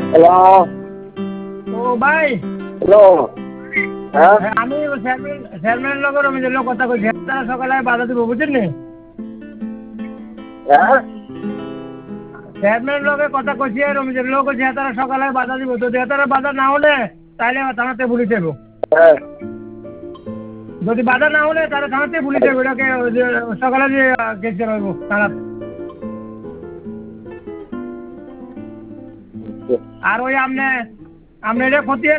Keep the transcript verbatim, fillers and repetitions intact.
Hello. ও ভাই। Hello. হ্যাঁ আমি চেয়ারম্যানের লগে রমেশের লগে কথা কইছি, তারা সকালে বাধা দিব বুঝছেন নি? হ্যাঁ চেয়ারম্যানের লগে কথা কইছি, রমেশের লগে কইছি তারা সকালে বাধা দিব, যদি তারা বাধা না হলে তাহলে থানাতে পুলিশ যাব। হ্যাঁ যদি বাধা না হলে তাহলে থানাতে পুলিশ যাব, এটাকে ওই যে সকালে যে কেস করব থানাতে। আর ওই আপনি আপনি এটা খতিয়ে